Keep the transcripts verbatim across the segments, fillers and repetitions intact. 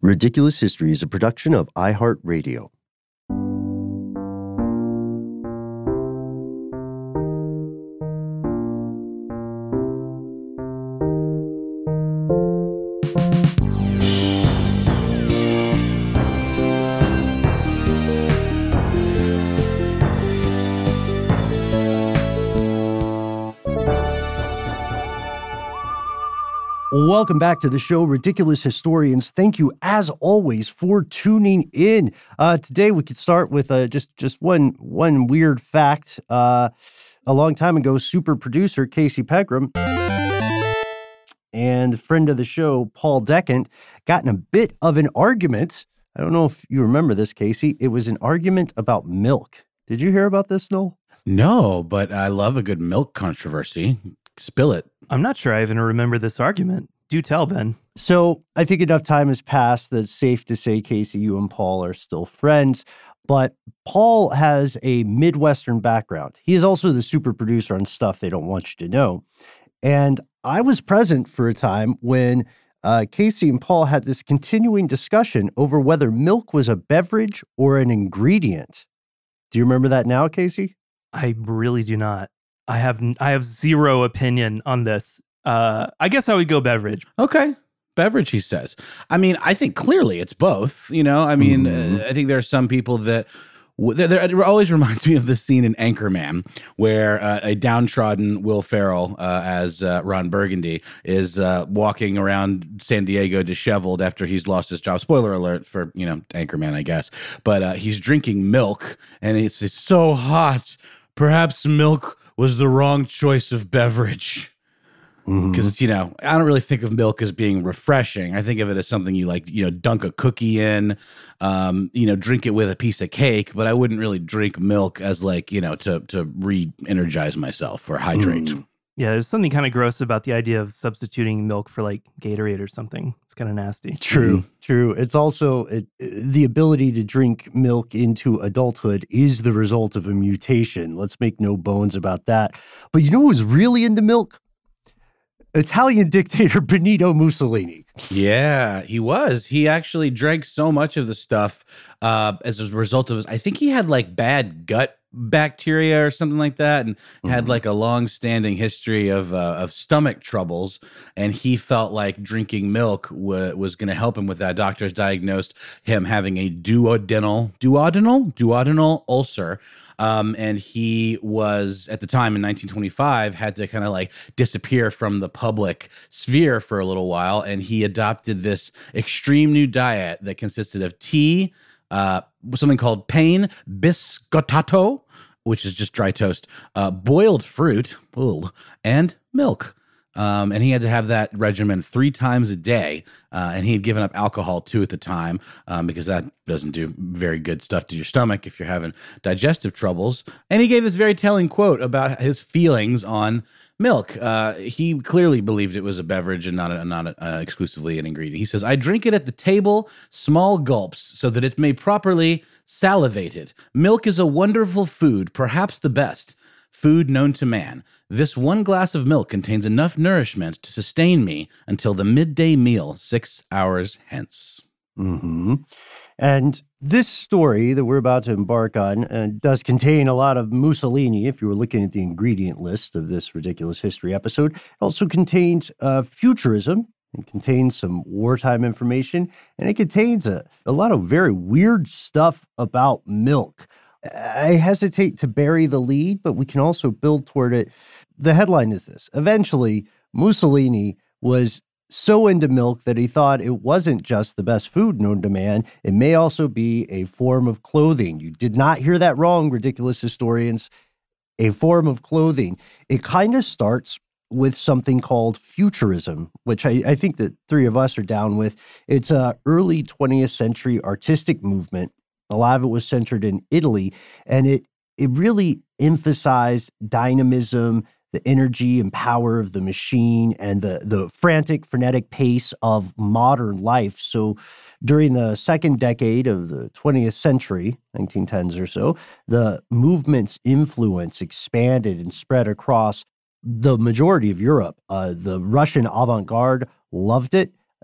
Ridiculous History is a production of iHeartRadio. Welcome back to the show, Ridiculous Historians. Thank you, as always, for tuning in. Uh, today, we could start with uh, just just one one weird fact. Uh, a long time ago, super producer Casey Pegram and friend of the show, Paul Decant, got in a bit of an argument. I don't know if you remember this, Casey. It was an argument about milk. Did you hear about this, Noel? No, but I love a good milk controversy. Spill it. I'm not sure I even remember this argument. Do tell, Ben. So I think enough time has passed that it's safe to say, Casey, you and Paul are still friends. But Paul has a Midwestern background. He is also the super producer on Stuff They Don't Want You to Know. And I was present for a time when uh, Casey and Paul had this continuing discussion over whether milk was a beverage or an ingredient. Do you remember that now, Casey? I really do not. I have I have zero opinion on this. Uh, I guess I would go beverage. Okay. Beverage, he says. I mean, I think clearly it's both. You know, I mean, mm-hmm. uh, I think there are some people that There, there, it always reminds me of the scene in Anchorman where uh, a downtrodden Will Ferrell uh, as uh, Ron Burgundy is uh, walking around San Diego disheveled after he's lost his job. Spoiler alert for, you know, Anchorman, I guess. But uh, he's drinking milk and it's, it's so hot. Perhaps milk was the wrong choice of beverage. Because, mm-hmm. you know, I don't really think of milk as being refreshing. I think of it as something you like, you know, dunk a cookie in, um, you know, drink it with a piece of cake. But I wouldn't really drink milk as like, you know, to to re-energize myself or hydrate. Mm. Yeah, there's something kind of gross about the idea of substituting milk for like Gatorade or something. It's kind of nasty. True, mm. true. It's also it, the ability to drink milk into adulthood is the result of a mutation. Let's make no bones about that. But you know who's really into milk? Italian dictator Benito Mussolini. Yeah, he was. He actually drank so much of the stuff uh, as a result of his, I think he had like bad gut bacteria or something like that, and mm-hmm. had like a long-standing history of uh, of stomach troubles, and he felt like drinking milk w- was going to help him with that. Doctors diagnosed him having a duodenal duodenal duodenal ulcer, um, and he was at the time in nineteen twenty-five had to kind of like disappear from the public sphere for a little while, and he adopted this extreme new diet that consisted of tea, uh, something called pane biscottato, which is just dry toast, uh, boiled fruit, ooh, and milk. Um, and he had to have that regimen three times a day. Uh, and he had given up alcohol too at the time, um, because that doesn't do very good stuff to your stomach if you're having digestive troubles. And he gave this very telling quote about his feelings on milk. Uh, he clearly believed it was a beverage and not a, not a, uh, exclusively an ingredient. He says, "I drink it at the table, small gulps, so that it may properly salivate it. Milk is a wonderful food, perhaps the best food known to man. This one glass of milk contains enough nourishment to sustain me until the midday meal six hours hence." Mm-hmm. And this story that we're about to embark on uh, does contain a lot of Mussolini. If you were looking at the ingredient list of this Ridiculous History episode, it also contains uh, futurism. It contains some wartime information, and it contains a, a lot of very weird stuff about milk. I hesitate to bury the lead, but we can also build toward it. The headline is this: eventually, Mussolini was so into milk that he thought it wasn't just the best food known to man, it may also be a form of clothing. You did not hear that wrong, ridiculous historians. A form of clothing. It kind of starts with something called futurism, which I, I think that three of us are down with. It's a early twentieth century artistic movement. A lot of it was centered in Italy, and it it really emphasized dynamism, the energy and power of the machine, and the, the frantic, frenetic pace of modern life. So during the second decade of the twentieth century, nineteen tens or so, the movement's influence expanded and spread across the majority of Europe. Uh, the Russian avant-garde loved it.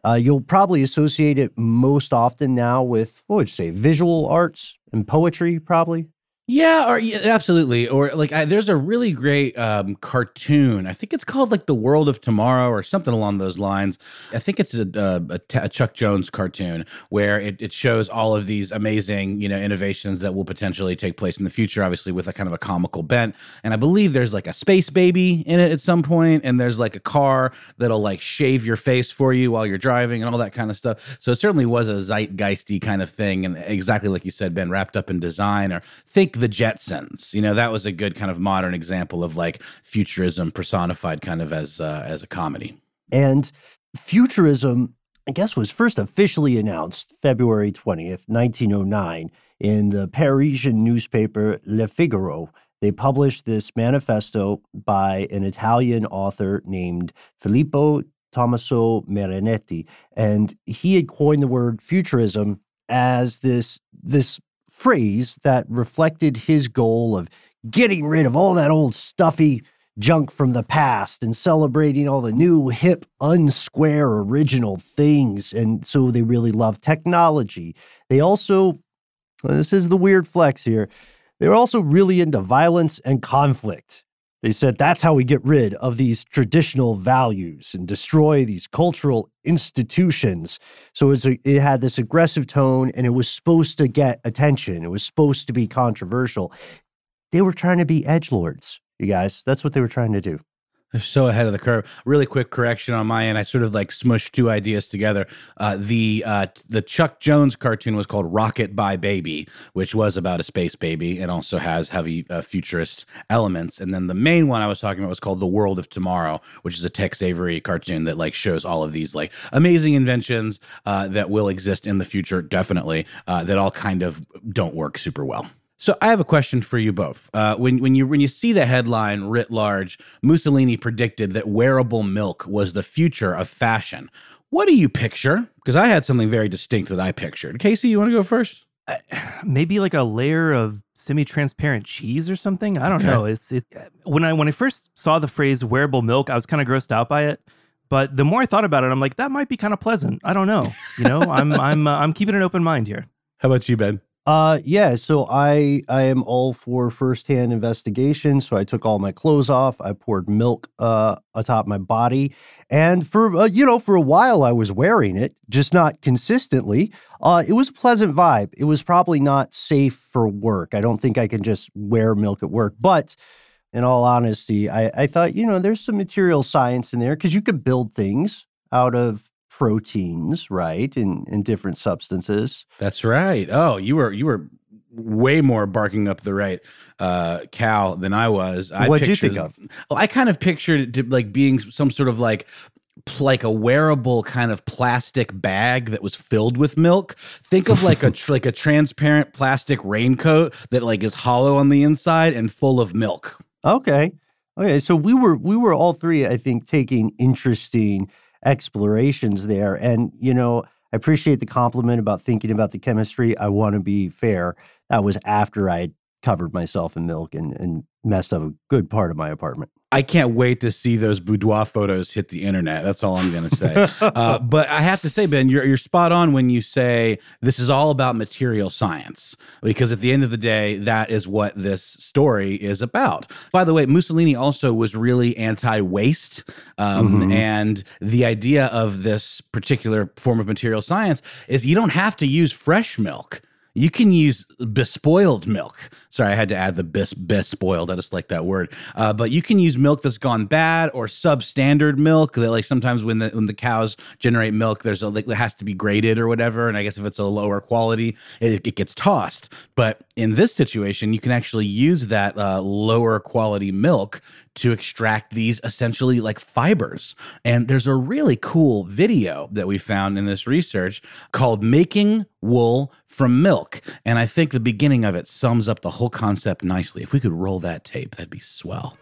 Uh, you'll probably associate it most often now with, what would you say, visual arts and poetry, probably? Yeah, or yeah, absolutely. Or like, I, there's a really great um, cartoon. I think it's called like The World of Tomorrow or something along those lines. I think it's a, a, a, T- a Chuck Jones cartoon where it, it shows all of these amazing, you know, innovations that will potentially take place in the future, obviously with a kind of a comical bent. And I believe there's like a space baby in it at some point, and there's like a car that'll like shave your face for you while you're driving and all that kind of stuff. So it certainly was a zeitgeisty kind of thing, and exactly like you said, Ben, wrapped up in design. Or think the Jetsons, you know, that was a good kind of modern example of like futurism personified kind of as uh, as a comedy. And futurism, I guess, was first officially announced February twentieth, nineteen oh nine, in the Parisian newspaper Le Figaro. They published this manifesto by an Italian author named Filippo Tommaso Marinetti, and he had coined the word futurism as this this phrase that reflected his goal of getting rid of all that old stuffy junk from the past and celebrating all the new, hip, unsquare, original things. And so they really love technology. They also, well, this is the weird flex here, they were also really into violence and conflict. They said that's how we get rid of these traditional values and destroy these cultural institutions. So it's a, it had this aggressive tone, and it was supposed to get attention. It was supposed to be controversial. They were trying to be edgelords, you guys. That's what they were trying to do. They're so ahead of the curve. Really quick correction on my end. I sort of like smushed two ideas together. Uh, the uh, the Chuck Jones cartoon was called Rocket by Baby, which was about a space baby and also has heavy uh, futurist elements. And then the main one I was talking about was called The World of Tomorrow, which is a Tex Avery cartoon that like shows all of these like amazing inventions uh, that will exist in the future, definitely, uh, that all kind of don't work super well. So I have a question for you both. Uh, when when you when you see the headline writ large, Mussolini predicted that wearable milk was the future of fashion. What do you picture? Because I had something very distinct that I pictured. Casey, you want to go first? Uh, maybe like a layer of semi-transparent cheese or something. I don't Okay. know. It's it when I when I first saw the phrase wearable milk, I was kind of grossed out by it. But the more I thought about it, I'm like, that might be kind of pleasant. I don't know. You know, I'm I'm uh, I'm keeping an open mind here. How about you, Ben? Uh, yeah, so I I am all for firsthand investigation. So I took all my clothes off. I poured milk uh atop my body, and for uh, you know for a while I was wearing it, just not consistently. Uh, it was a pleasant vibe. It was probably not safe for work. I don't think I can just wear milk at work, but in all honesty, I I thought you know there's some material science in there because you could build things out of proteins, right, and and different substances. That's right. Oh, you were you were way more barking up the right uh, cow than I was. I What'd you pictured- think of? Well, I kind of pictured it to, like being some sort of like pl- like a wearable kind of plastic bag that was filled with milk. Think of like a tr- like a transparent plastic raincoat that like is hollow on the inside and full of milk. Okay, okay. So we were we were all three, I think, taking interesting explorations there. And, you know, I appreciate the compliment about thinking about the chemistry. I want to be fair. That was after I had covered myself in milk and, and messed up a good part of my apartment. I can't wait to see those boudoir photos hit the internet. That's all I'm going to say. uh, but I have to say, Ben, you're you're spot on when you say this is all about material science, because at the end of the day, that is what this story is about. By the way, Mussolini also was really anti-waste, um, Mhm. and the idea of this particular form of material science is you don't have to use fresh milk. You can use bespoiled milk. Sorry, I had to add the bis bespoiled. I just like that word. Uh, but you can use milk that's gone bad or substandard milk. That like sometimes when the when the cows generate milk, there's a like it has to be graded or whatever. And I guess if it's a lower quality, it, it gets tossed. But in this situation, you can actually use that uh, lower quality milk to extract these essentially like fibers. And there's a really cool video that we found in this research called Making Wool from Milk. And I think the beginning of it sums up the whole concept nicely. If we could roll that tape, that'd be swell.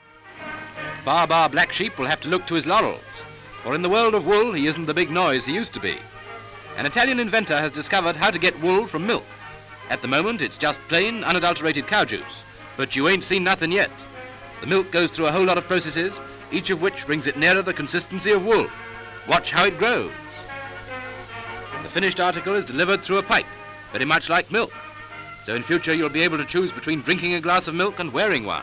Bar Bar Black Sheep will have to look to his laurels, for in the world of wool he isn't the big noise he used to be. An Italian inventor has discovered how to get wool from milk. At the moment it's just plain, unadulterated cow juice, but you ain't seen nothing yet. The milk goes through a whole lot of processes, each of which brings it nearer the consistency of wool. Watch how it grows. The finished article is delivered through a pipe, very much like milk. So in future you'll be able to choose between drinking a glass of milk and wearing one.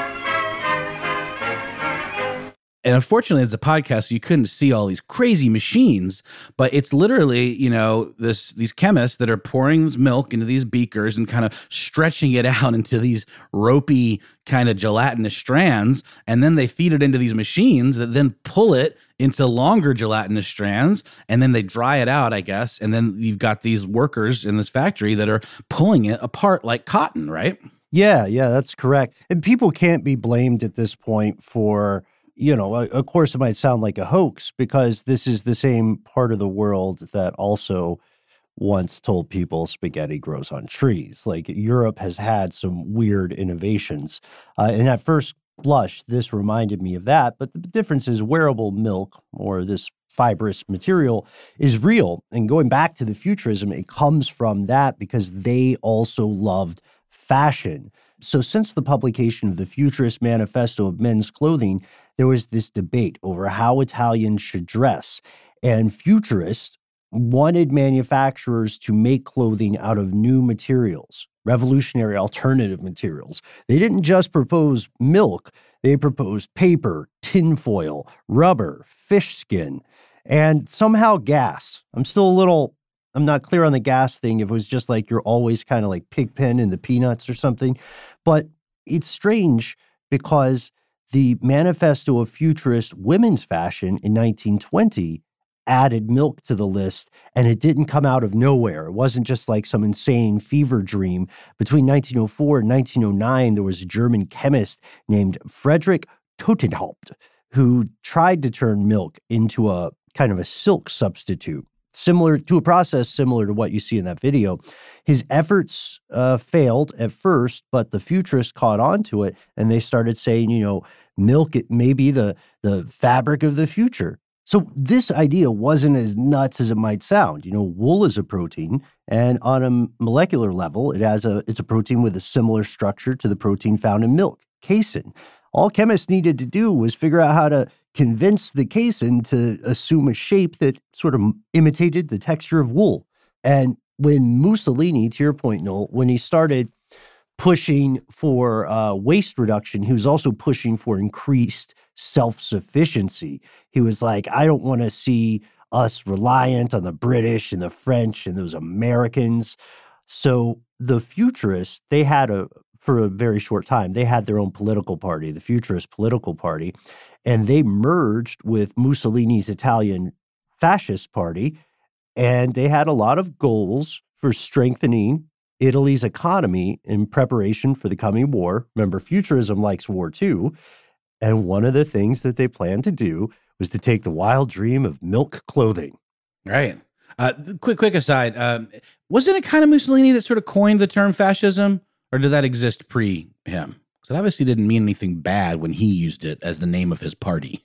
And unfortunately, it's a podcast, so you couldn't see all these crazy machines. But it's literally, you know, this these chemists that are pouring this milk into these beakers and kind of stretching it out into these ropey kind of gelatinous strands. And then they feed it into these machines that then pull it into longer gelatinous strands. And then they dry it out, I guess. And then you've got these workers in this factory that are pulling it apart like cotton, right? Yeah, yeah, that's correct. And people can't be blamed at this point for, you know, of course it might sound like a hoax because this is the same part of the world that also once told people spaghetti grows on trees. Like Europe has had some weird innovations. Uh, and at first blush, this reminded me of that. But the difference is wearable milk or this fibrous material is real. And going back to the futurism, it comes from that because they also loved fashion. So since the publication of the Futurist Manifesto of Men's Clothing, there was this debate over how Italians should dress. And futurists wanted manufacturers to make clothing out of new materials, revolutionary alternative materials. They didn't just propose milk, they proposed paper, tinfoil, rubber, fish skin, and somehow gas. I'm still a little, I'm not clear on the gas thing, if it was just like you're always kind of like Pigpen in the Peanuts or something. But it's strange because the Manifesto of Futurist Women's Fashion in nineteen twenty added milk to the list, and it didn't come out of nowhere. It wasn't just like some insane fever dream. Between nineteen oh four and nineteen oh nine, there was a German chemist named Friedrich Totenhaupt who tried to turn milk into a kind of a silk substitute, similar to a process similar to what you see in that video. His efforts uh, failed at first, but the futurists caught on to it, and they started saying, you know, milk, it may be the, the fabric of the future. So this idea wasn't as nuts as it might sound. You know, wool is a protein, and on a molecular level, it has a it's a protein with a similar structure to the protein found in milk, casein. All chemists needed to do was figure out how to convince the casein to assume a shape that sort of imitated the texture of wool. And when Mussolini, to your point, Noel, when he started pushing for uh, waste reduction, he was also pushing for increased self-sufficiency. He was like, I don't want to see us reliant on the British and the French and those Americans. So the futurists, they had a, for a very short time, they had their own political party, the Futurist Political Party, and they merged with Mussolini's Italian Fascist Party, and they had a lot of goals for strengthening Italy's economy in preparation for the coming war. Remember, futurism likes war too. And one of the things that they planned to do was to take the wild dream of milk clothing. Right. Uh, quick, quick aside. Um, wasn't it kind of Mussolini that sort of coined the term fascism, or did that exist pre him? Because it obviously didn't mean anything bad when he used it as the name of his party.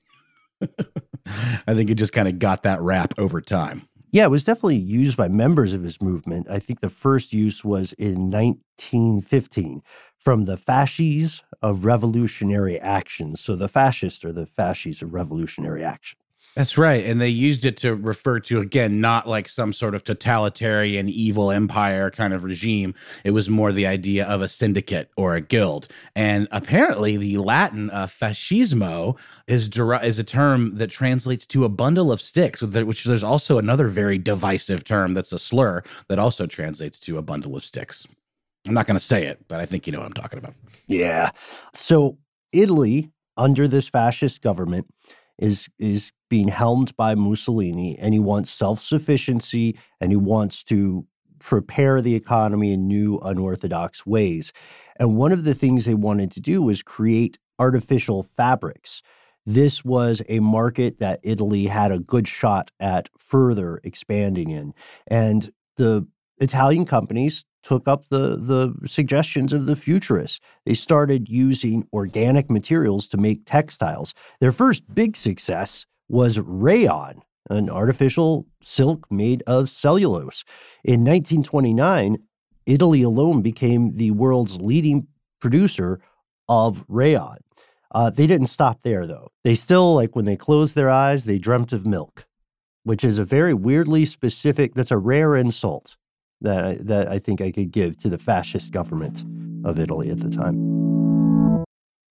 I think it just kind of got that rap over time. Yeah, it was definitely used by members of his movement. I think the first use was in nineteen fifteen from the Fasces of Revolutionary Action. So the fascists are the Fasces of Revolutionary Action. That's right. And they used it to refer to, again, not like some sort of totalitarian evil empire kind of regime. It was more the idea of a syndicate or a guild. And apparently the Latin uh, fascismo is, deri- is a term that translates to a bundle of sticks, which there's also another very divisive term that's a slur that also translates to a bundle of sticks. I'm not going to say it, but I think you know what I'm talking about. Yeah. So Italy, under this fascist government, is is being helmed by Mussolini, and he wants self-sufficiency, and he wants to prepare the economy in new, unorthodox ways. And one of the things they wanted to do was create artificial fabrics. This was a market that Italy had a good shot at further expanding in. And the Italian companies took up the, the suggestions of the futurists. They started using organic materials to make textiles. Their first big success was rayon, an artificial silk made of cellulose. In nineteen twenty-nine, Italy alone became the world's leading producer of rayon. Uh, they didn't stop there, though. They still, like when they closed their eyes, they dreamt of milk. which is a very weirdly specific, that's a rare insult that I, that I think I could give to the fascist government of Italy at the time.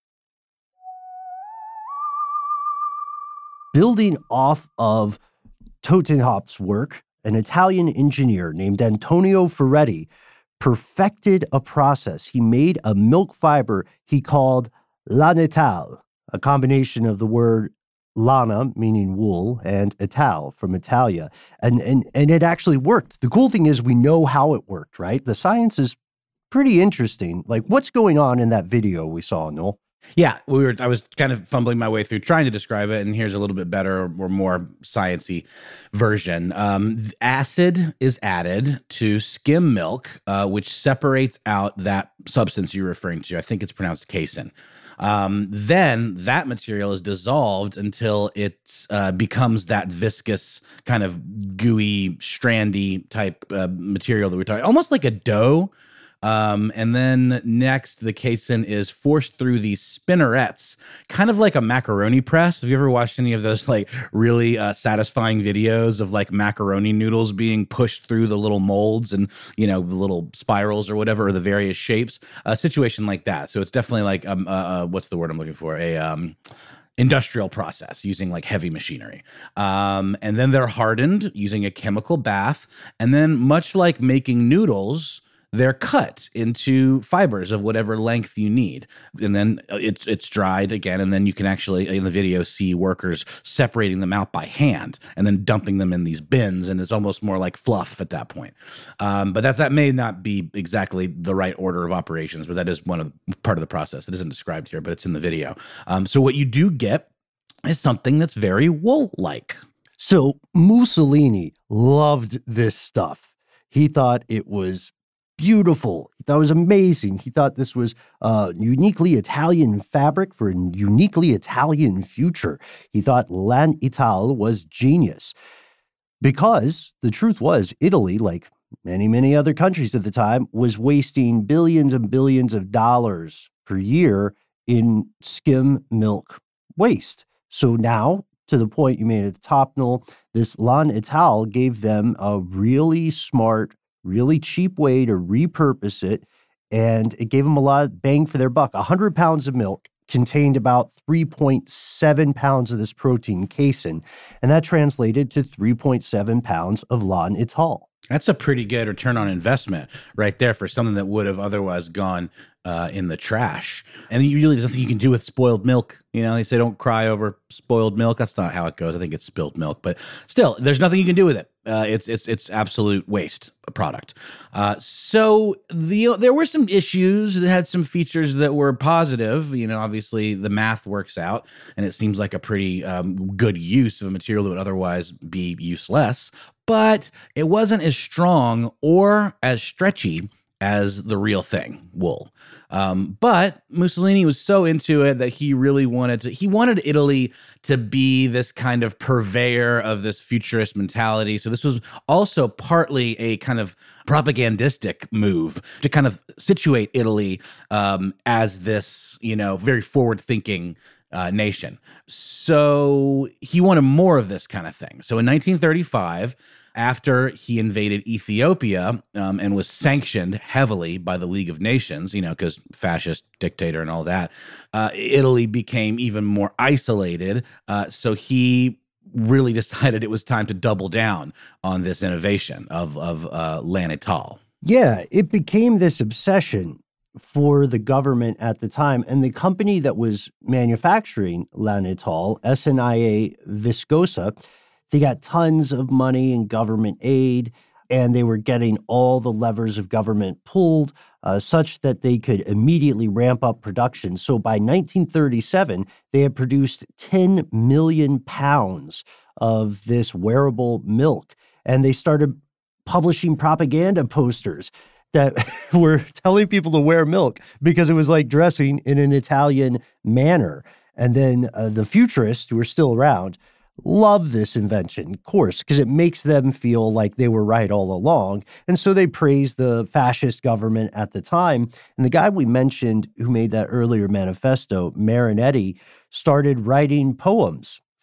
Building off of Totenhop's work, an Italian engineer named Antonio Ferretti perfected a process. He made a milk fiber he called lanetal, a combination of the word lana, meaning wool, and ital, from Italia. And, and, and it actually worked. The cool thing is we know how it worked, right? The science is pretty interesting. Like, what's going on in that video we saw, Noel? Yeah, we were. I was kind of fumbling my way through trying to describe it, and here's a little bit better or more sciencey version. Um, acid is added to skim milk, uh, which separates out that substance you're referring to. I think it's pronounced casein. Um, then that material is dissolved until it uh, becomes that viscous, kind of gooey, strandy type uh, material that we're talking, almost like a dough. Um, and then next, the casein is forced through these spinnerets, kind of like a macaroni press. Have you ever watched any of those like really uh, satisfying videos of like macaroni noodles being pushed through the little molds and, you know, the little spirals or whatever, or the various shapes? A situation like that. So it's definitely like, um, uh, uh, what's the word I'm looking for? A, um, industrial process using like heavy machinery. Um, and then they're hardened using a chemical bath. And then much like making noodles, they're cut into fibers of whatever length you need. And then it's it's dried again. And then you can actually, in the video, see workers separating them out by hand and then dumping them in these bins. And it's almost more like fluff at that point. Um, but that, that may not be exactly the right order of operations, but that is one of the, part of the process. It isn't described here, but it's in the video. Um, so what you do get is something that's very wool-like. So Mussolini loved this stuff. He thought it was beautiful. He thought it was amazing. He thought this was a uniquely Italian fabric for a uniquely Italian future. He thought Lanital was genius. Because the truth was, Italy, like many, many other countries at the time, was wasting billions and billions of dollars per year in skim milk waste. So now, to the point you made at the top, Noel, this Lanital gave them a really smart, really cheap way to repurpose it, and it gave them a lot of bang for their buck. one hundred pounds of milk contained about three point seven pounds of this protein, casein, and that translated to three point seven pounds of Lanital. That's a pretty good return on investment right there for something that would have otherwise gone uh, in the trash. And you really, there's nothing you can do with spoiled milk. You know, they say don't cry over spoiled milk. That's not how it goes. I think it's spilled milk. But still, there's nothing you can do with it. Uh, it's it's it's absolute waste product. Uh, so the there were some issues that had some features that were positive. You know, obviously the math works out, and it seems like a pretty um, good use of a material that would otherwise be useless. But it wasn't as strong or as stretchy as the real thing, wool. Um, but Mussolini was so into it that he really wanted to, he wanted Italy to be this kind of purveyor of this futurist mentality. So this was also partly a kind of propagandistic move to kind of situate Italy um, as this, you know, very forward-thinking Uh, nation. So he wanted more of this kind of thing. So in nineteen thirty-five, after he invaded Ethiopia um, and was sanctioned heavily by the League of Nations, you know, because fascist dictator and all that, uh, Italy became even more isolated. Uh, so he really decided it was time to double down on this innovation of, of uh, Lanital. Yeah, it became this obsession for the government at the time. And the company that was manufacturing Lanital, S N I A Viscosa, they got tons of money and government aid, and they were getting all the levers of government pulled uh, such that they could immediately ramp up production. So by nineteen thirty-seven, they had produced ten million pounds of this wearable milk, and they started publishing propaganda posters that were telling people to wear milk because it was like dressing in an Italian manner. And then uh, the futurists, who are still around, love this invention, of course, because it makes them feel like they were right all along. And so they praise the fascist government at the time. And the guy we mentioned who made that earlier manifesto, Marinetti, started writing poems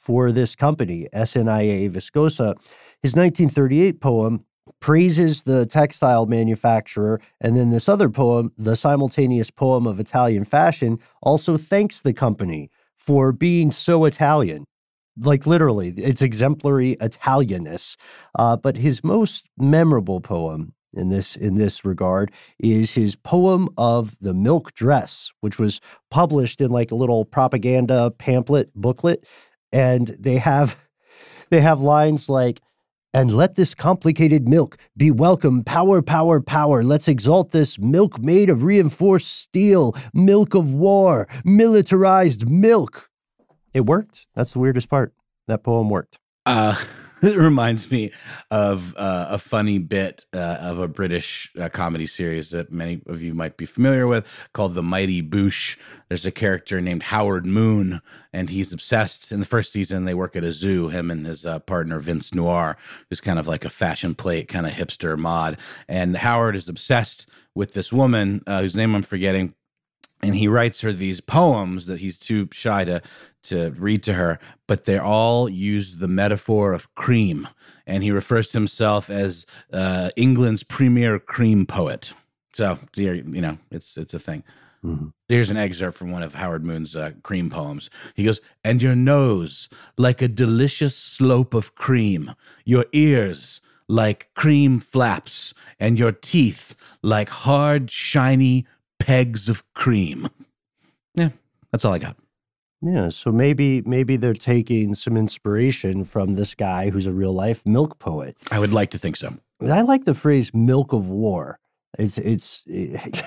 for this company, S N I A Viscosa. His nineteen thirty-eight poem praises the textile manufacturer, and then this other poem, the simultaneous poem of Italian fashion, also thanks the company for being so Italian. Like literally, it's exemplary Italianness. Uh, but his most memorable poem in this in this regard is his poem of the milk dress, which was published in like a little propaganda pamphlet booklet, and they have they have lines like, "And let this complicated milk be welcome, power, power, power. Let's exalt this milk made of reinforced steel, milk of war, militarized milk." It worked. That's the weirdest part. That poem worked. Uh, it reminds me of uh, a funny bit uh, of a British uh, comedy series that many of you might be familiar with called The Mighty Boosh. There's a character named Howard Moon, and he's obsessed. In the first season, they work at a zoo, him and his uh, partner, Vince Noir, who's kind of like a fashion plate, kind of hipster mod. And Howard is obsessed with this woman uh, whose name I'm forgetting. And he writes her these poems that he's too shy to to read to her, but they all use the metaphor of cream. And he refers to himself as uh, England's premier cream poet. So, you know, it's it's a thing. Mm-hmm. Here's an excerpt from one of Howard Moon's uh, cream poems. He goes, "And your nose like a delicious slope of cream, your ears like cream flaps, and your teeth like hard, shiny pegs of cream." Yeah, that's all I got. Yeah, so maybe maybe they're taking some inspiration from this guy who's a real life milk poet. I would like to think so. I like the phrase "milk of war." It's it's it,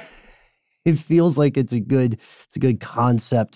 it feels like it's a good it's a good concept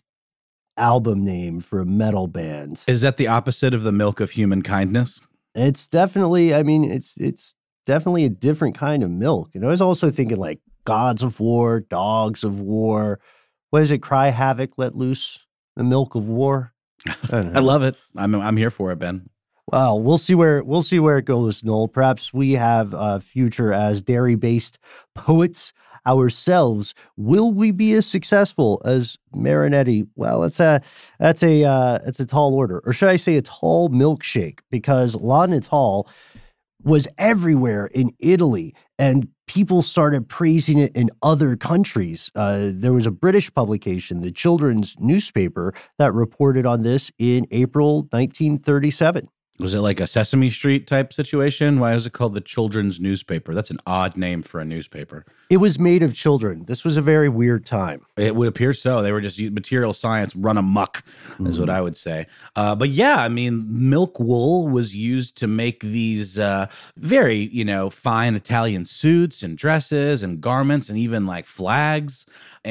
album name for a metal band. Is that the opposite of the milk of human kindness? It's definitely. I mean, it's it's definitely a different kind of milk. And I was also thinking like gods of war, dogs of war. What is it? Cry havoc, let loose. The milk of war. I, I love it. I'm I'm here for it, Ben. Well, we'll see where we'll see where it goes, Noel. Perhaps we have a future as dairy-based poets ourselves. Will we be as successful as Marinetti? Well, that's a that's a uh, that's a tall order, or should I say, a tall milkshake? Because La Natal was everywhere in Italy, and people started praising it in other countries. Uh, there was a British publication, the Children's Newspaper, that reported on this in April nineteen thirty-seven. Was it like a Sesame Street type situation? Why is it called the Children's Newspaper? That's an odd name for a newspaper. It was made of children. This was a very weird time. It would appear so. They were just material science run amok, mm-hmm. is what I would say. Uh, but yeah, I mean, milk wool was used to make these uh, very, you know, fine Italian suits and dresses and garments and even like flags.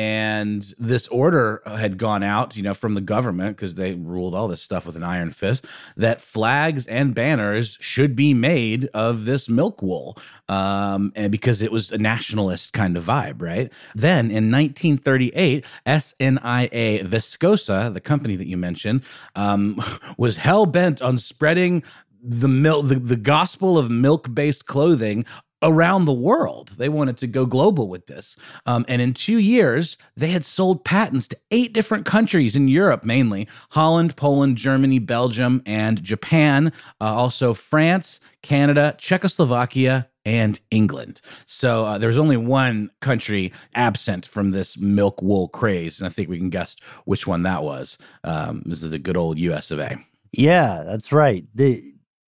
And this order had gone out, you know, from the government, because they ruled all this stuff with an iron fist, that flags and banners should be made of this milk wool, um, and because it was a nationalist kind of vibe, right? Then in nineteen thirty-eight, S N I A Viscosa, the company that you mentioned, um, was hell-bent on spreading the milk, the, the gospel of milk-based clothing around the world. They wanted to go global with this. Um, and in two years, they had sold patents to eight different countries in Europe, mainly Holland, Poland, Germany, Belgium, and Japan. Uh, also France, Canada, Czechoslovakia, and England. So uh, there was only one country absent from this milk wool craze. And I think we can guess which one that was. Um, this is the good old U S of A. Yeah, that's right. The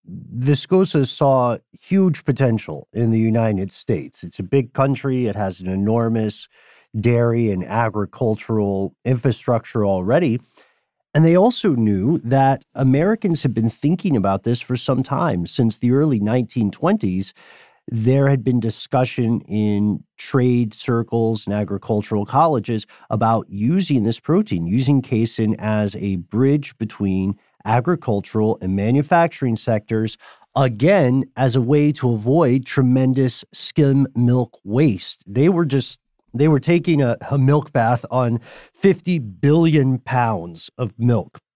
Viscosa saw huge potential in the United States. It's a big country. It has an enormous dairy and agricultural infrastructure already. And they also knew that Americans had been thinking about this for some time. Since the early nineteen twenties, there had been discussion in trade circles and agricultural colleges about using this protein, using casein as a bridge between agricultural and manufacturing sectors, again, as a way to avoid tremendous skim milk waste. They were just, they were taking a, a milk bath on fifty billion pounds of milk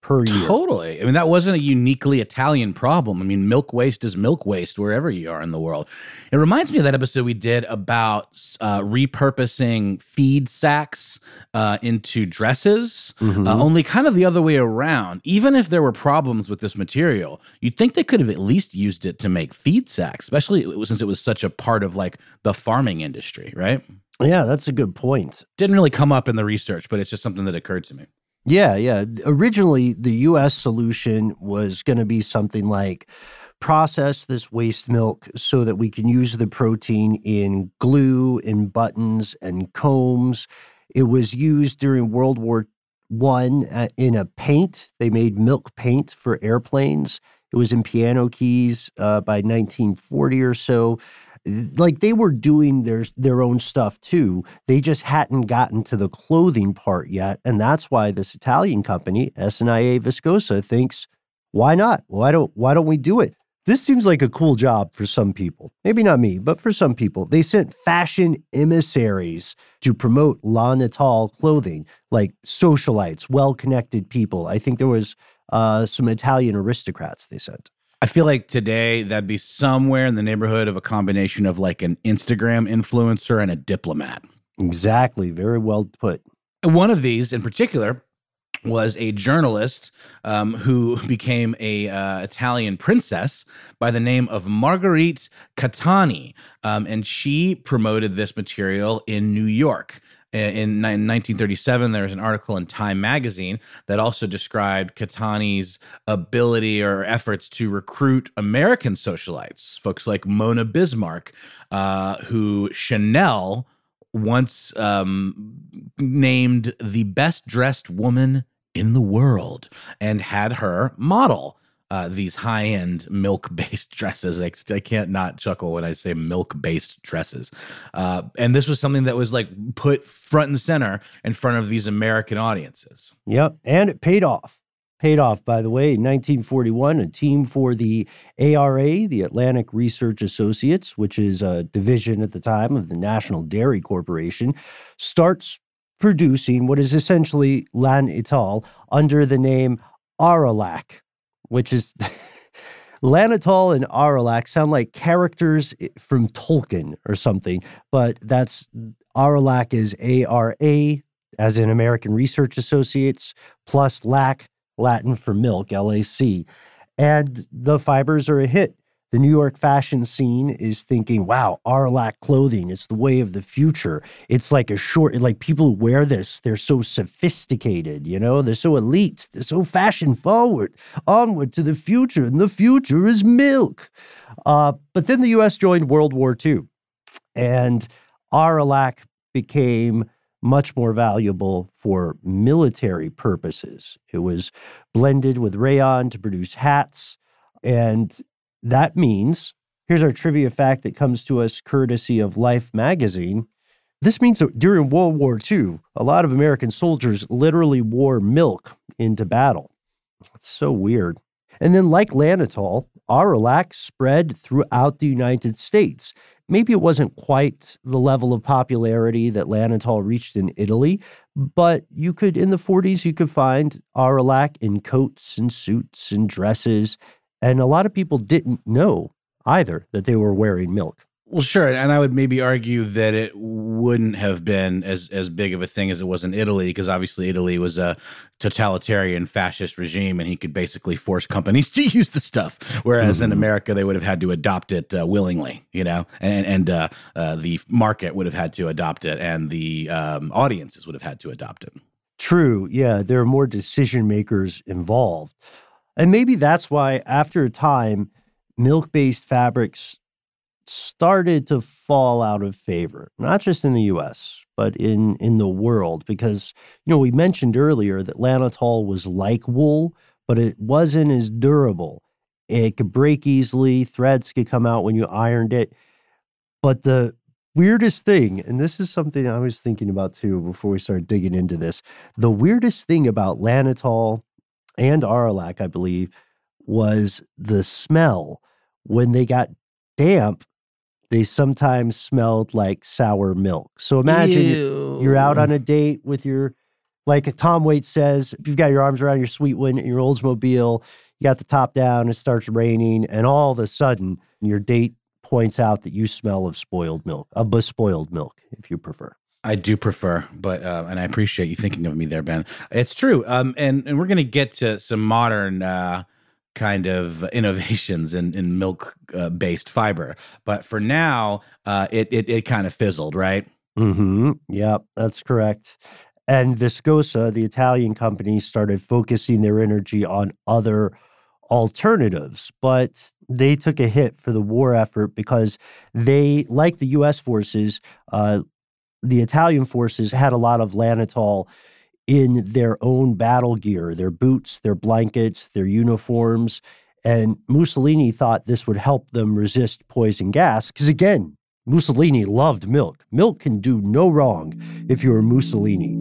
per year. Totally. I mean, that wasn't a uniquely Italian problem. I mean, milk waste is milk waste wherever you are in the world. It reminds me of that episode we did about uh, repurposing feed sacks uh, into dresses, Mhm. uh, only kind of the other way around. Even if there were problems with this material, you'd think they could have at least used it to make feed sacks, especially since it was such a part of like the farming industry, right? Yeah, that's a good point. Didn't really come up in the research, but it's just something that occurred to me. Yeah, yeah. Originally, the U S solution was going to be something like process this waste milk so that we can use the protein in glue, in buttons, and combs. It was used during World War One uh, in a paint. They made milk paint for airplanes. It was in piano keys uh, by nineteen forty or so. Like they were doing their their own stuff too. They just hadn't gotten to the clothing part yet, and that's why this Italian company, S N I A Viscosa, thinks, why not? Why don't why don't we do it? This seems like a cool job for some people. Maybe not me, but for some people. They sent fashion emissaries to promote La Natal clothing, like socialites, well-connected people. I think there was uh, some Italian aristocrats they sent. I feel like today that'd be somewhere in the neighborhood of a combination of like an Instagram influencer and a diplomat. Exactly. Very well put. One of these in particular was a journalist um, who became a uh, Italian princess by the name of Marguerite Catani. Um, and she promoted this material in New York. In nineteen thirty-seven, there was an article in Time magazine that also described Catani's ability or efforts to recruit American socialites, folks like Mona Bismarck, uh, who Chanel once um, named the best dressed woman in the world and had her model Uh, these high-end milk-based dresses. I, I can't not chuckle when I say milk-based dresses. Uh, and this was something that was like put front and center in front of these American audiences. Yep. And it paid off. Paid off, by the way. In nineteen forty-one, a team for the A R A, the Atlantic Research Associates, which is a division at the time of the National Dairy Corporation, starts producing what is essentially La Natal under the name Aurolac, which is La Natal and Aurolac sound like characters from Tolkien or something, but that's Aurolac is A R A, as in American Research Associates, plus lac, Latin for milk, L A C. And the fibers are a hit. The New York fashion scene is thinking, wow, Aurolac clothing, it's the way of the future. It's like a short, like people who wear this, they're so sophisticated, you know, they're so elite, they're so fashion forward, onward to the future, and the future is milk. Uh, but then the U S joined World War Two, and Aurolac became much more valuable for military purposes. It was blended with rayon to produce hats, and that means, here's our trivia fact that comes to us courtesy of Life magazine. This means that during World War Two, a lot of American soldiers literally wore milk into battle. It's so weird. And then like La Natal, Aurolac spread throughout the United States. Maybe it wasn't quite the level of popularity that La Natal reached in Italy, but you could, in the forties, you could find Aurolac in coats and suits and dresses. And a lot of people didn't know either that they were wearing milk. Well, sure. And I would maybe argue that it wouldn't have been as, as big of a thing as it was in Italy, because obviously Italy was a totalitarian fascist regime and he could basically force companies to use the stuff. Whereas mm-hmm. in America, they would have had to adopt it uh, willingly, you know, and, and uh, uh, the market would have had to adopt it and the um, audiences would have had to adopt it. True. Yeah. There are more decision makers involved. And maybe that's why, after a time, milk-based fabrics started to fall out of favor, not just in the U S, but in, in the world. Because, you know, we mentioned earlier that La Natal was like wool, but it wasn't as durable. It could break easily. Threads could come out when you ironed it. But the weirdest thing, and this is something I was thinking about too before we started digging into this, the weirdest thing about La Natal and Aurolac, I believe, was the smell. When they got damp, they sometimes smelled like sour milk. So imagine Ew. you're out on a date with your Like Tom Waits says, if you've got your arms around your sweet one in your Oldsmobile, you got the top down, it starts raining, and all of a sudden, your date points out that you smell of spoiled milk, of bespoiled milk, if you prefer. I do prefer, but uh, and I appreciate you thinking of me there, Ben. It's true, um, and and we're gonna get to some modern uh, kind of innovations in in milk uh, based fiber, but for now, uh, it it it kind of fizzled, right? Mm-hmm. Yep, that's correct. And Viscosa, the Italian company, started focusing their energy on other alternatives, but they took a hit for the war effort because they, like the U S forces, uh, the Italian forces had a lot of Lanitol in their own battle gear, their boots, their blankets, their uniforms. And Mussolini thought this would help them resist poison gas. Because again, Mussolini loved milk. Milk can do no wrong if you're Mussolini.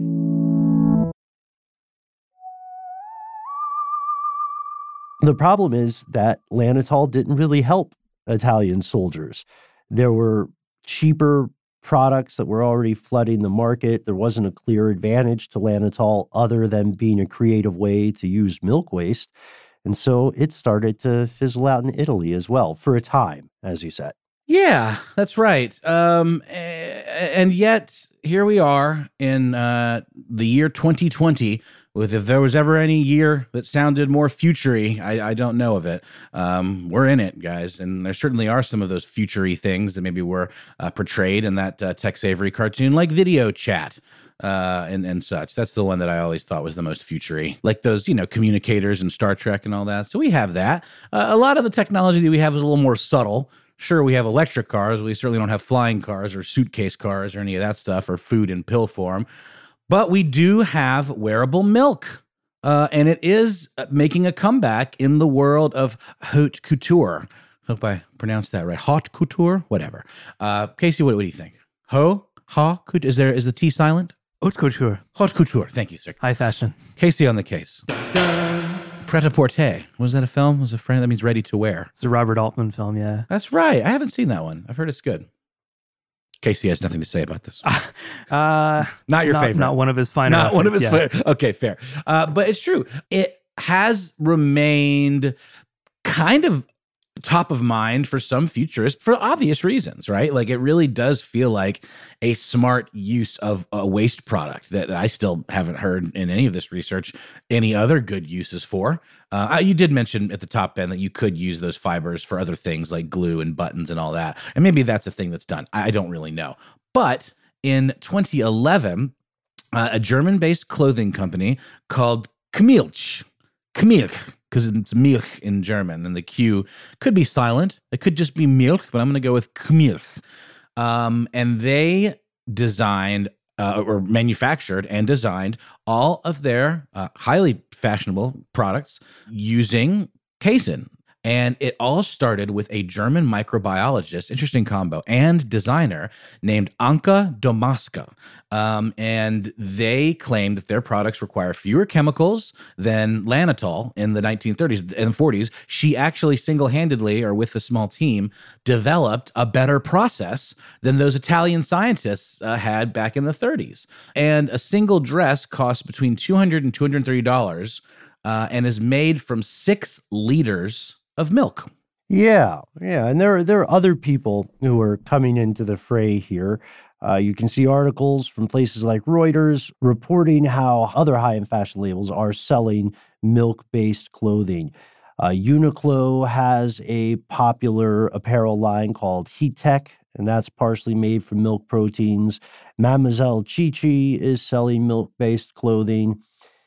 The problem is that Lanitol didn't really help Italian soldiers. There were cheaper products that were already flooding the market. There wasn't a clear advantage to Lanitol other than being a creative way to use milk waste. And so it started to fizzle out in Italy as well for a time, as you said. Yeah, that's right. Um, and yet here we are in uh, the year twenty twenty. With if there was ever any year that sounded more future-y, I, I don't know of it. Um, we're in it, guys, and there certainly are some of those future-y things that maybe were uh, portrayed in that uh, Tex Avery cartoon, like video chat uh, and and such. That's the one that I always thought was the most future-y, like those, you know, communicators and Star Trek and all that. So we have that. Uh, a lot of the technology that we have is a little more subtle. Sure, we have electric cars. We certainly don't have flying cars or suitcase cars or any of that stuff or food in pill form. But we do have wearable milk, uh, and it is making a comeback in the world of haute couture. Hope I pronounced that right. Haute couture, whatever. Uh, Casey, what, what do you think? Ho, ha, couture. Is there is the T silent? Haute couture. Haute couture. Thank you, sir. High fashion. Casey on the case. Pret-a-porter. Was that a film? Was a friend that means ready to wear? It's a Robert Altman film, yeah. That's right. I haven't seen that one. I've heard it's good. Casey has nothing to say about this. Uh, not your not, favorite. Not one of his finer. Not one of his. Yeah. Favorite. Okay, fair. Uh, but it's true. It has remained kind of top of mind for some futurists for obvious reasons, right? Like it really does feel like a smart use of a waste product that I still haven't heard in any of this research any other good uses for. Uh, you did mention at the top, Ben, that you could use those fibers for other things like glue and buttons and all that. And maybe that's a thing that's done. I don't really know. But in twenty eleven, uh, a German-based clothing company called Kmilch, Kmilch, because it's milk in German, and the Q could be silent. It could just be milk, but I'm going to go with Kmilch. Um, and they designed uh, or manufactured and designed all of their uh, highly fashionable products using casein. And it all started with a German microbiologist, interesting combo, and designer named Anke Domaska. Um, and they claimed that their products require fewer chemicals than Lanitol in the nineteen thirties and forties. She actually single-handedly, or with a small team, developed a better process than those Italian scientists uh, had back in the thirties. And a single dress costs between two hundred dollars and two hundred thirty dollars uh, and is made from six liters of milk. Yeah, yeah. And there are, there are other people who are coming into the fray here. Uh, you can see articles from places like Reuters reporting how other high-end fashion labels are selling milk-based clothing. Uh, Uniqlo has a popular apparel line called Heat Tech, and that's partially made from milk proteins. Mademoiselle Chi-Chi is selling milk-based clothing.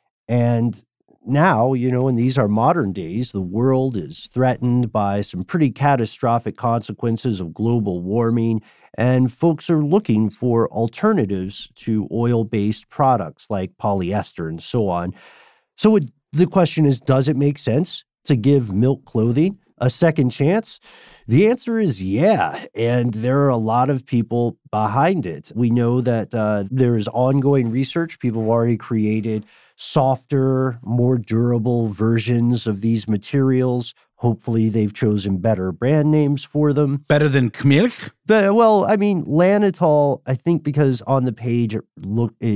And now, you know, and these are modern days, the world is threatened by some pretty catastrophic consequences of global warming, and folks are looking for alternatives to oil-based products like polyester and so on. So it, the question is, does it make sense to give milk clothing a second chance? The answer is yeah, and there are a lot of people behind it. We know that uh, there is ongoing research. People have already created softer, more durable versions of these materials. Hopefully, they've chosen better brand names for them. Better than Kmilch? But, well, I mean, Lanitol, I think because on the page, it look it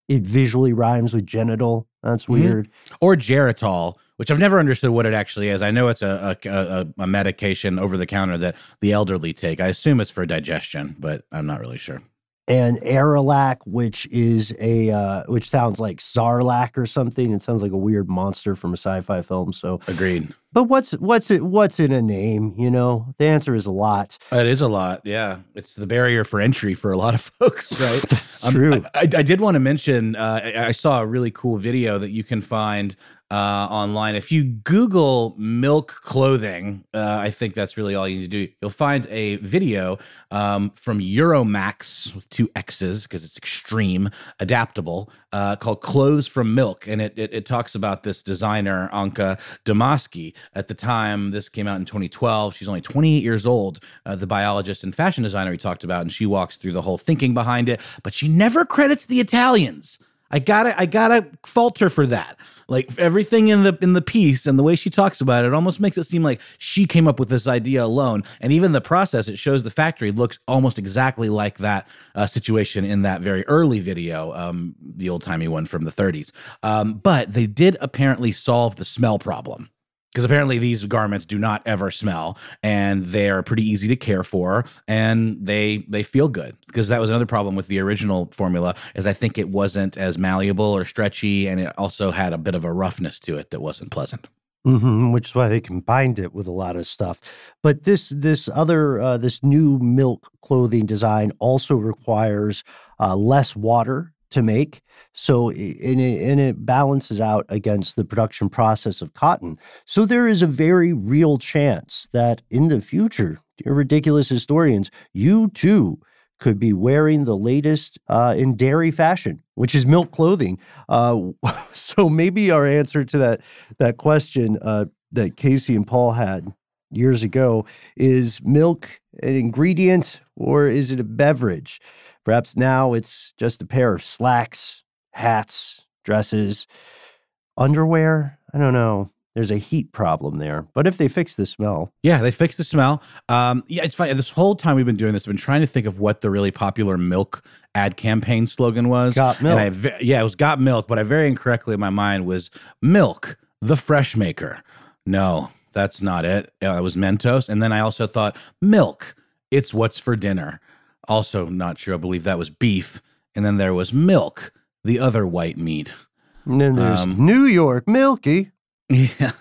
it visually rhymes with genital. That's weird. Mm-hmm. Or Geritol, which I've never understood what it actually is. I know it's a a, a a medication over the counter that the elderly take. I assume it's for digestion, but I'm not really sure. And Arilac, which is a uh, which sounds like Sarlacc or something. It sounds like a weird monster from a sci-fi film. So agreed. But what's what's it what's in a name? You know, the answer is a lot. It is a lot. Yeah, it's the barrier for entry for a lot of folks, right? That's um, true. I, I did want to mention. Uh, I, I saw a really cool video that you can find uh, online. If you Google milk clothing, uh, I think that's really all you need to do. You'll find a video um, from Euromax with two X's because it's extreme adaptable uh, called "Clothes from Milk," and it, it it talks about this designer Anka Damaski. At the time, this came out in twenty twelve. She's only twenty-eight years old, uh, the biologist and fashion designer we talked about, and she walks through the whole thinking behind it, but she never credits the Italians. I gotta, I gotta fault her for that. Like everything in the in the piece and the way she talks about it, it almost makes it seem like she came up with this idea alone. And even the process, it shows the factory looks almost exactly like that uh, situation in that very early video, um, the old timey one from the thirties. Um, but they did apparently solve the smell problem. Because apparently these garments do not ever smell, and they are pretty easy to care for, and they they feel good. Because that was another problem with the original formula, is I think it wasn't as malleable or stretchy, and it also had a bit of a roughness to it that wasn't pleasant. Mm-hmm, which is why they combined it with a lot of stuff. But this this other uh, this new milk clothing design also requires uh, less water to make. So, and it, and it balances out against the production process of cotton. So there is a very real chance that in the future, dear ridiculous historians, you too could be wearing the latest uh, in dairy fashion, which is milk clothing. Uh, so maybe our answer to that that question uh, that Casey and Paul had years ago is milk an ingredient or is it a beverage? Perhaps now it's just a pair of slacks, hats, dresses, underwear. I don't know. There's a heat problem there. But if they fix the smell. Yeah, they fixed the smell. Um, yeah, it's funny. This whole time we've been doing this, I've been trying to think of what the really popular milk ad campaign slogan was. Got milk. And I, yeah, it was got milk, but I very incorrectly in my mind was milk, the fresh maker. No, that's not it. Uh, it was Mentos. And then I also thought milk, it's what's for dinner. Also not sure. I believe that was beef. And then there was milk, the other white meat. And then there's Um, New York Milky. Yeah.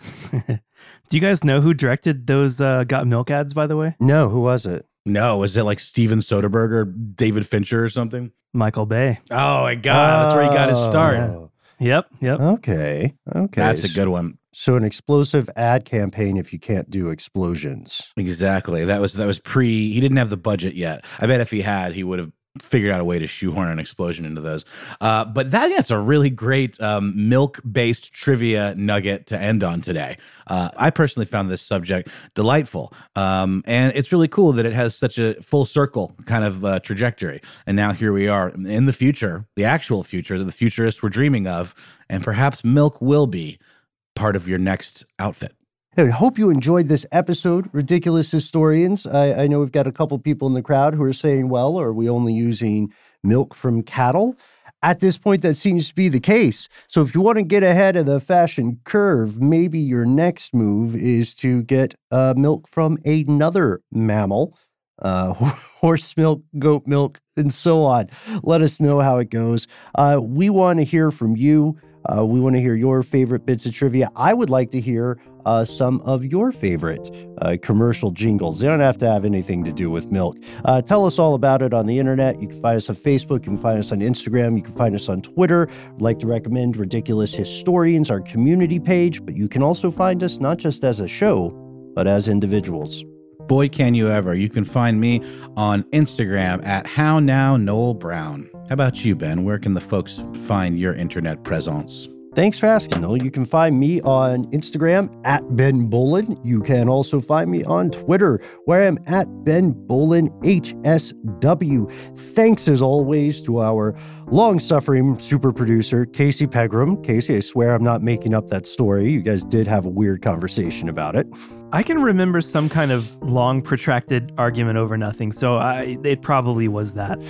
Do you guys know who directed those uh, Got Milk ads, by the way? No, who was it? No, was it like Steven Soderbergh or David Fincher or something? Michael Bay. Oh my God, that's where he got his start. Oh, Yep, yep. Okay, okay. That's a good one. So an explosive ad campaign if you can't do explosions. Exactly. That was that was pre. He didn't have the budget yet. I bet if he had, he would have figured out a way to shoehorn an explosion into those. Uh, but that, that's a really great um, milk-based trivia nugget to end on today. Uh, I personally found this subject delightful. Um, and it's really cool that it has such a full circle kind of uh, trajectory. And now here we are in the future, the actual future that the futurists were dreaming of. And perhaps milk will be part of your next outfit. Hey, I hope you enjoyed this episode, Ridiculous Historians. I, I know we've got a couple people in the crowd who are saying, well, are we only using milk from cattle? At this point, that seems to be the case. So if you want to get ahead of the fashion curve, maybe your next move is to get uh, milk from another mammal, uh, horse milk, goat milk, and so on. Let us know how it goes. Uh, we want to hear from you. Uh, we want to hear your favorite bits of trivia. I would like to hear uh, some of your favorite uh, commercial jingles. They don't have to have anything to do with milk. Uh, tell us all about it on the internet. You can find us on Facebook. You can find us on Instagram. You can find us on Twitter. I'd like to recommend Ridiculous Historians, our community page. But you can also find us not just as a show, but as individuals. Boy, can you ever. You can find me on Instagram at How Now Noel Brown. How about you, Ben? Where can the folks find your internet presence? Thanks for asking, Noel. You can find me on Instagram at Ben Bolin. You can also find me on Twitter, where I'm at Ben Bolin H S W. Thanks, as always, to our long-suffering super producer, Casey Pegram. Casey, I swear I'm not making up that story. You guys did have a weird conversation about it. I can remember some kind of long, protracted argument over nothing, so I, it probably was that.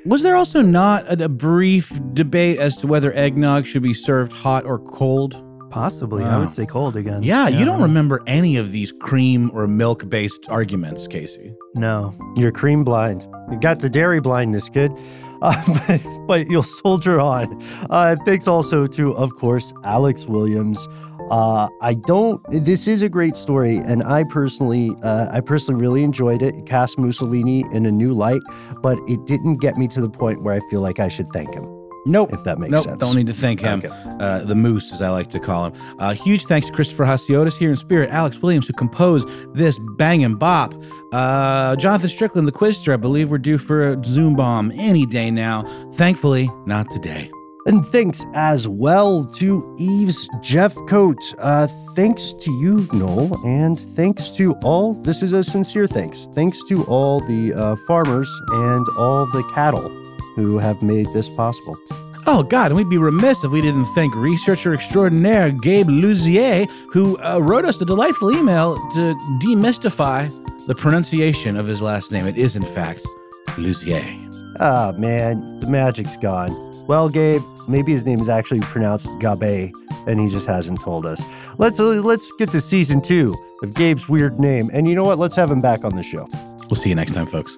Was there also not a, a brief debate as to whether eggnog should be served hot or cold? Possibly. Wow. I would say cold again. Yeah, you don't remember any of these cream or milk-based arguments, Casey. No. You're cream blind. You got the dairy blindness, kid. Uh, but, but you'll soldier on. Uh, thanks also to, of course, Alex Williams. Uh, I don't. This is a great story, and I personally, uh, I personally really enjoyed it. It cast Mussolini in a new light, but it didn't get me to the point where I feel like I should thank him. Nope. If that makes nope, sense. Don't need to thank him. Okay. Uh, the Moose, as I like to call him. Uh, huge thanks to Christopher Hasiotis here in spirit, Alex Williams, who composed this bangin' bop. Uh, Jonathan Strickland, the Quizster, I believe we're due for a Zoom bomb any day now. Thankfully, not today. And thanks as well to Eves Jeffcoat. Uh, thanks to you, Noel, and thanks to all, this is a sincere thanks, thanks to all the uh, farmers and all the cattle who have made this possible. Oh, God, and we'd be remiss if we didn't thank researcher extraordinaire Gabe Luzier, who uh, wrote us a delightful email to demystify the pronunciation of his last name. It is, in fact, Luzier. Ah, man, the magic's gone. Well, Gabe, maybe his name is actually pronounced Gabe, and he just hasn't told us. Let's uh, let's get to season two of Gabe's weird name. And you know what? Let's have him back on the show. We'll see you next time, folks.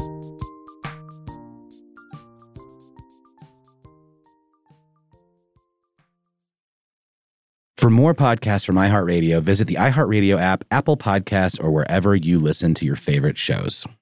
For more podcasts from iHeartRadio, visit the iHeartRadio app, Apple Podcasts, or wherever you listen to your favorite shows.